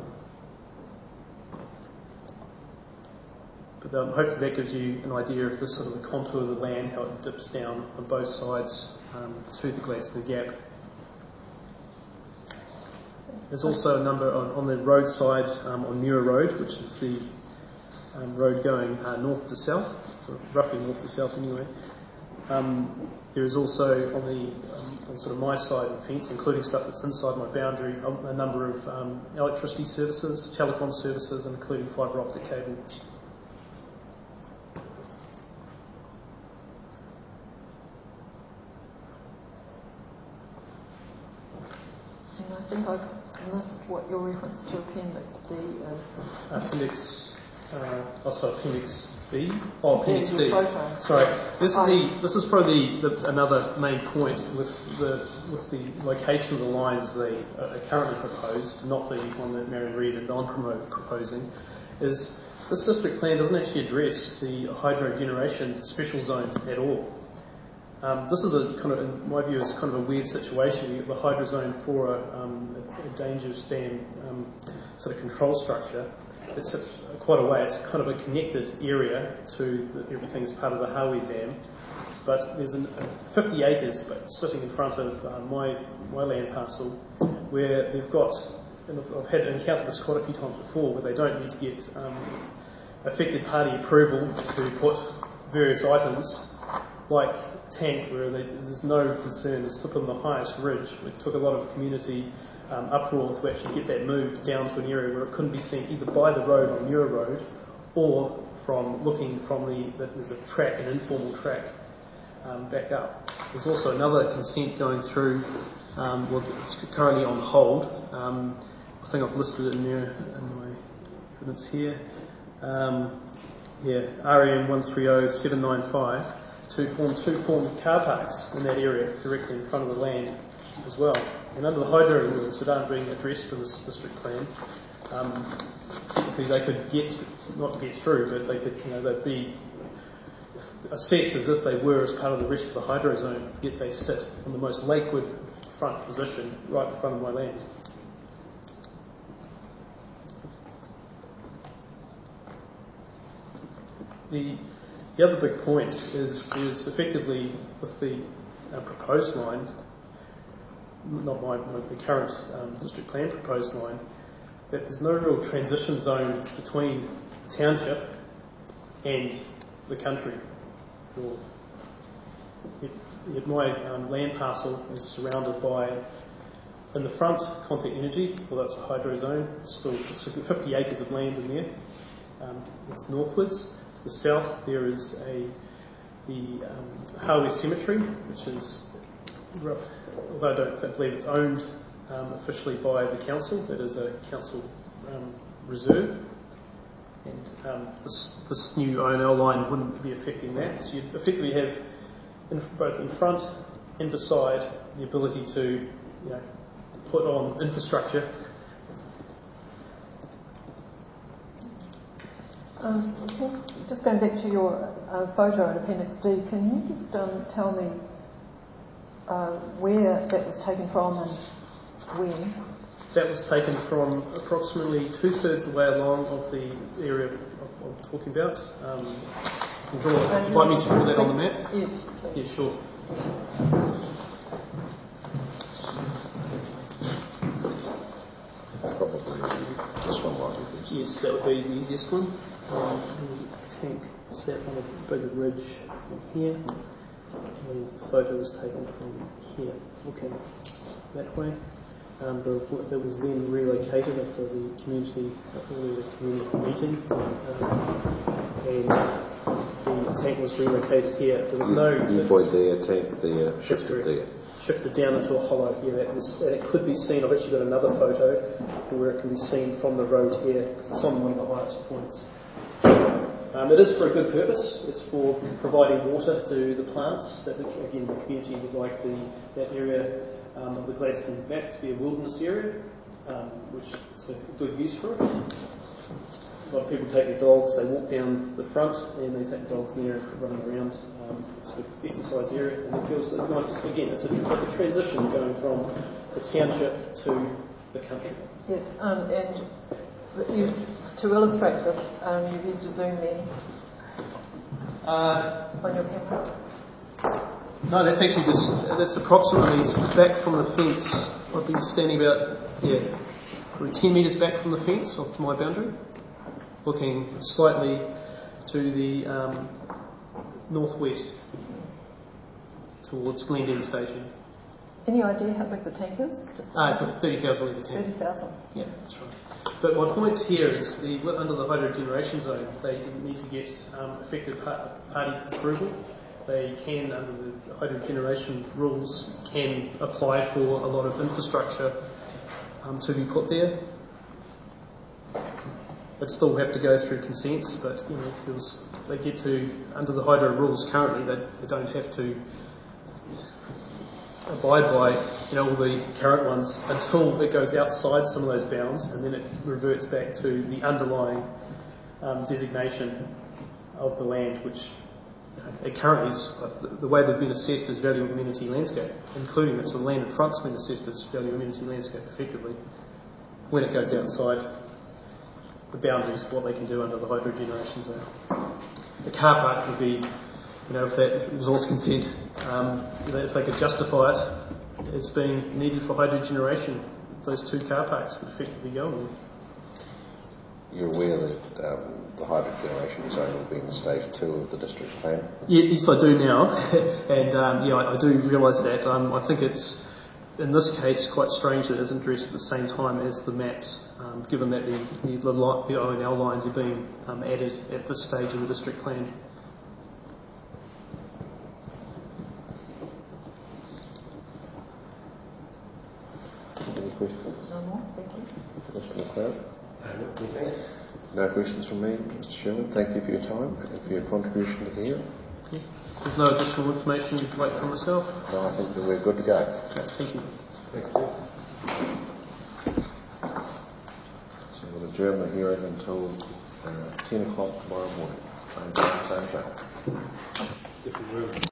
But hopefully that gives you an idea of the sort of the contours of the land, how it dips down on both sides to the Gladstone Gap. There's also a number on the roadside on Muir Road, which is the road going north to south, roughly north to south anyway. There is also on sort of my side of the fence, including stuff that's inside my boundary, a number of electricity services, telecom services, including fibre optic cable. And I think I've missed what your reference to Appendix D is. Appendix B? Oh, Appendix D. Photo. Sorry, this is probably another main point with the location of the lines they are currently proposed, not the one that Marion Reid and Don are proposing, is this district plan doesn't actually address the hydro generation special zone at all. This is in my view, is kind of a weird situation. You have the hydro zone for a dangerous dam sort of control structure. It sits quite a way. It's kind of a connected area to everything's part of the Hawi Dam. But there's 50 acres sitting in front of my land parcel where they've got, and I've encountered this quite a few times before, where they don't need to get affected party approval to put various items, like tank, where there's no concern. It's up on the highest ridge. It took a lot of community uproar to actually get that moved down to an area where it couldn't be seen either by the road on Muir Road or from looking from there's a track, an informal track back up. There's also another consent going through, it's currently on hold. I think I've listed it in there in my evidence here. REM 130795 to form two car parks in that area directly in front of the land as well. And under the hydro rules that aren't being addressed in this district plan, technically they could not get through, but they could, they'd be assessed as if they were as part of the rest of the hydro zone, yet they sit in the most lakeward front position right in front of my land. The other big point is effectively with the proposed line, not the current district plan proposed line, that there's no real transition zone between the township and the country. Yet my land parcel is surrounded by, in the front, Contact Energy, well that's a hydro zone, still 50 acres of land in there. It's northwards. To the south there is the Hawi Cemetery, which is, although I don't believe it's owned officially by the council, it is a council reserve, and this new ONL line wouldn't be affecting that. So you'd effectively have both in front and beside the ability to put on infrastructure. Just going back to your photo in Appendix D, can you just tell me where that was taken from and when? That was taken from approximately 2/3 the way along of the area I'm talking about. Would you like me to draw that on the map? Yes. Yeah, sure. Probably this one might be best. Yes, that would be the easiest one. The tank sat on a bigger ridge from here, and the photo was taken from here, looking that way. That was then relocated after the community meeting, and the tank was relocated here. There was no viewpoint there, tank there, shifted there. Shifted down into a hollow here. And it could be seen. I've actually got another photo where it can be seen from the road here. It's on one of the highest points. It is for a good purpose. It's for providing water to the plants. That again, the community would like that area of the Gladstone map to be a wilderness area, which is a good use for it. A lot of people take their dogs, they walk down the front and they take the dogs near running around. It's a good exercise area, and it feels nice. Again, it's like a transition going from the township to the country. Yeah, and to illustrate this, you've used a zoom lens on your camera. No, that's actually that's approximately back from the fence. I've been standing about, probably 10 metres back from the fence off to my boundary, looking slightly to the northwest towards Glendale Station. Any idea how big the tank is? It's a 30,000 litre tank. 30,000? Yeah, that's right. But my point here is under the hydro generation zone, they didn't need to get effective party approval. They can, under the hydro generation rules, can apply for a lot of infrastructure to be put there. They'd still have to go through consents, but because they get to, under the hydro rules currently, they don't have to abide by all the current ones until it goes outside some of those bounds, and then it reverts back to the underlying designation of the land, which it currently is, the way they've been assessed as value amenity landscape, including that the land in front's been assessed as value amenity landscape effectively. When it goes outside the boundaries of what they can do under the hydro generation zone. The car park would be, if that resource consent, if they could justify it as being needed for hydro generation, those two car parks could effectively go on. You're aware that the hydro generation zone will be in stage 2 of the district plan? Yes, I do now, and I do realise that. I think it's, in this case, quite strange that it isn't addressed at the same time as the maps, given that the ONL lines are being added at this stage of the district plan. Any questions? No more, thank you. Mr. McLeod? No questions from me, Mr. Sherman. Thank you for your time and for your contribution to the hearing. There's no additional information you'd like from myself? No, I think that we're good to go. Okay, thank you. Thanks, Steve. So we'll adjourn the hearing until 10 o'clock tomorrow morning. Same time, same channel. Different room.